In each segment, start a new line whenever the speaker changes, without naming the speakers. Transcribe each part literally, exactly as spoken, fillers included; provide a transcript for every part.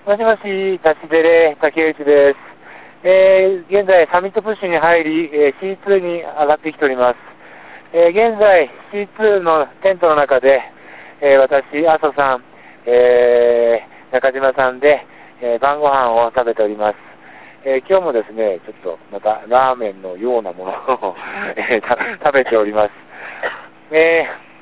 もしもし、タシデレ竹内です。えー、現在、サミットプッシュに入り、えー、シーツー に上がってきております。えー、現在、シーツー のテントの中で、えー、私、阿蘇さん、えー、中島さんで、えー、晩ご飯を食べております。えー、今日もですね、ちょっとまたラーメンのようなものを、えー、食べております。え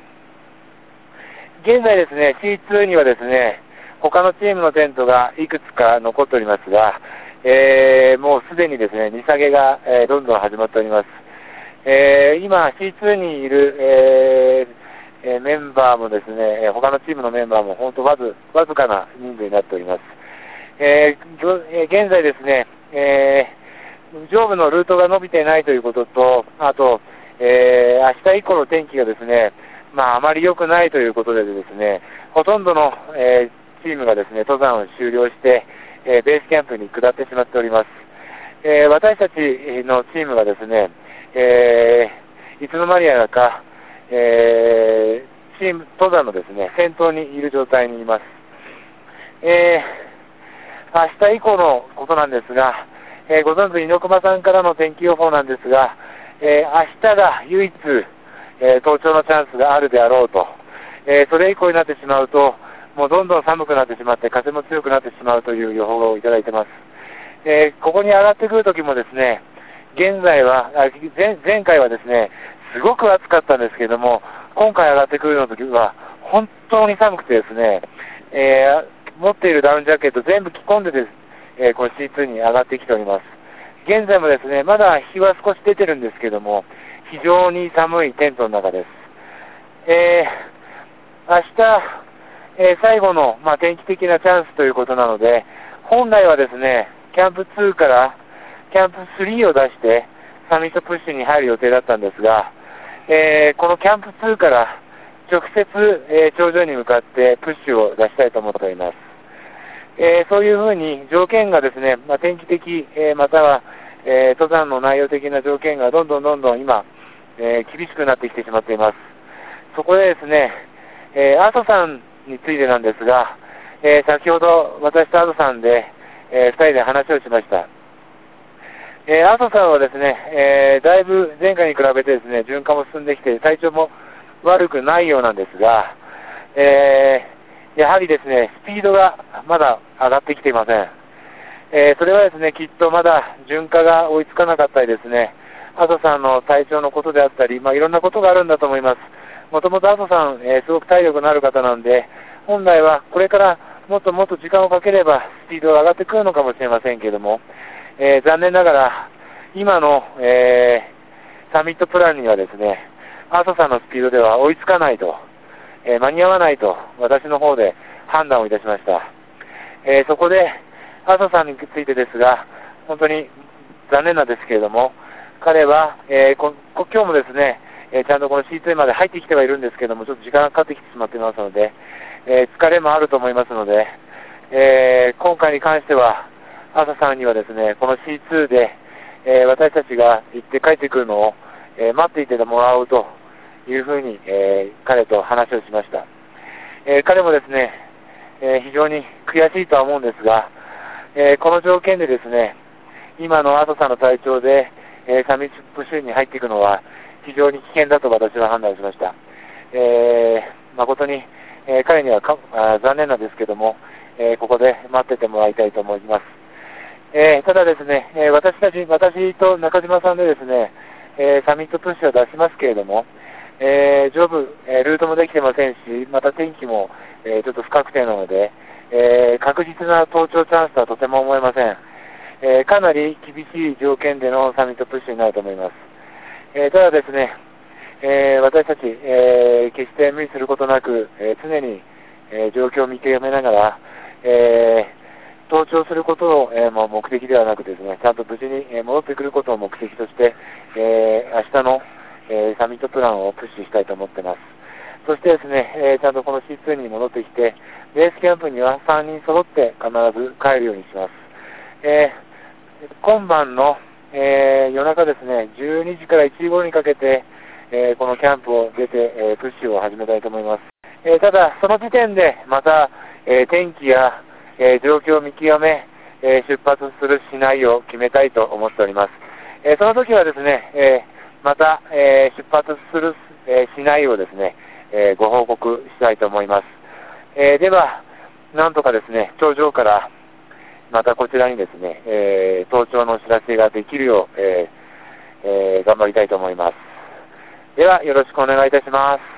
ー、現在ですね、シーツー にはですね、他のチームのテントがいくつか残っておりますが、えー、もうすでにですね、荷下げが、えー、どんどん始まっております。えー、今、シーツー にいる、えーえー、メンバーもですね、他のチームのメンバーも本当わず、わずかな人数になっております。えー、現在ですね、えー、上部のルートが伸びていないということと、あと、えー、明日以降の天気がですね、まあ、あまり良くないということでですね、ほとんどの、えーチームがですね、登山を終了して、えー、ベースキャンプに下ってしまっております。えー、私たちのチームがですね、えー、いつの間にやらか、えー、チーム、登山のですね、先頭にいる状態にいます。えー、明日以降のことなんですが、えー、ご存知、猪熊さんからの天気予報なんですが、えー、明日が唯一、えー、登頂のチャンスがあるであろうと、えー、それ以降になってしまうと、もうどんどん寒くなってしまって、風も強くなってしまうという予報をいただいています。えー、ここに上がってくるときもですね、現在は、前、前回はですね、すごく暑かったんですけども、今回上がってくるのときは、本当に寒くてですね、えー、持っているダウンジャケット全部着込んでです、えー、この シーツー に上がってきております。現在もですね、まだ日は少し出てるんですけども、非常に寒いテントの中です。えー、明日、えー、最後の、まあ、天気的なチャンスということなので、本来はですね、キャンプツーからキャンプスリーを出してサミットプッシュに入る予定だったんですが、えー、このキャンプツーから直接、えー、頂上に向かってプッシュを出したいと思っております。えー、そういうふうに条件がですね、まあ、天気的、えー、または、えー、登山の内容的な条件がどんどんどんどん今、えー、厳しくなってきてしまっています。そこでですね、えー、阿蘇さんについてなんですが、えー、先ほど私と阿蘇さんで、えー、ふたりで話をしました。えー、阿蘇さんはですね、えー、だいぶ前回に比べてですね、循環も進んできて、体調も悪くないようなんですが、えー、やはりですね、スピードがまだ上がってきていません。えー、それはですね、きっとまだ循環が追いつかなかったりですね、阿蘇さんの体調のことであったり、まあ、いろんなことがあるんだと思います。もともと阿蘇さん、えー、すごく体力のある方なんで、本来はこれからもっともっと時間をかければスピードが上がってくるのかもしれませんけれども、えー、残念ながら今の、えー、サミットプランにはですね、阿蘇さんのスピードでは追いつかないと、えー、間に合わないと私の方で判断をいたしました。えー、そこで阿蘇さんについてですが、本当に残念なんですけれども、彼は、えー、こ今日もですね、えー、ちゃんとこの シーツー まで入ってきてはいるんですけども、ちょっと時間がかかってきてしまっていますので、えー、疲れもあると思いますので、えー、今回に関しては、阿蘇さんにはですね、この シーツー で、えー、私たちが行って帰ってくるのを、えー、待っていてもらうというふうに、えー、彼と話をしました。えー、彼もですね、えー、非常に悔しいとは思うんですが、えー、この条件でですね、今の阿蘇さんの体調で、えー、サミットプッシュに入っていくのは非常に危険だと私は判断しました。えー、誠に、えー、彼にはかあ残念なんですけども、えー、ここで待っててもらいたいと思います。えー、ただですね、えー、私たち、私と中島さんでですね、えー、サミットプッシュを出しますけれども、えー、上部、えー、ルートもできてませんし、また天気も、えー、ちょっと不確定なので、えー、確実な登頂チャンスとはとても思えません。えー、かなり厳しい条件でのサミットプッシュになると思います。えー、ただですね、えー、私たち、えー、決して無理することなく、えー、常に、えー、状況を見極めながら、えー、登頂することを、えー、もう目的ではなくですね、ちゃんと無事に、えー、戻ってくることを目的として、えー、明日の、えー、サミットプランをプッシュしたいと思っています。そしてですね、えー、ちゃんとこの シーツー に戻ってきて、ベースキャンプにはさんにん揃って必ず帰るようにします。えー、今晩の、えー、夜中ですね、じゅうにじからいちじ頃にかけて、えー、このキャンプを出て、えー、プッシュを始めたいと思います。えー、ただ、その時点でまた、えー、天気や、 えー、状況を見極め、えー、出発するしないを決めたいと思っております。えー、その時はですね、えー、また、えー、出発する、えー、しないをですね、えー、ご報告したいと思います。えー、では、なんとかですね、頂上からまたこちらにですね、えー、登頂のお知らせができるよう、えーえー、頑張りたいと思います。では、よろしくお願いいたします。